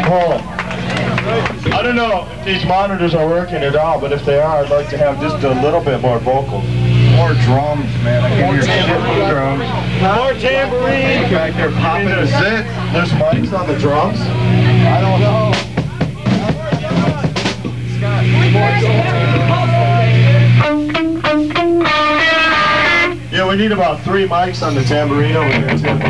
Nicole. I don't know if these monitors are working at all, but if they are, I'd like to have just a little bit more vocal. More drums, man. I can hear drums. More tambourine. Back there popping the zit. There's mics on the drums? I don't know. Yeah, we need about 3 mics on the tambourine over here, too.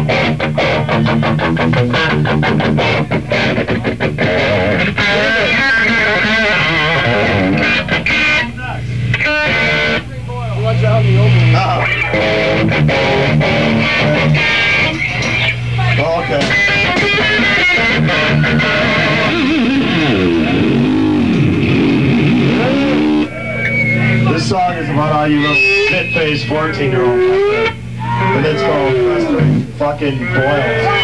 Okay. This song is about all you little spit-faced 14-year-olds out there. And it's called Festering Fucking Boils.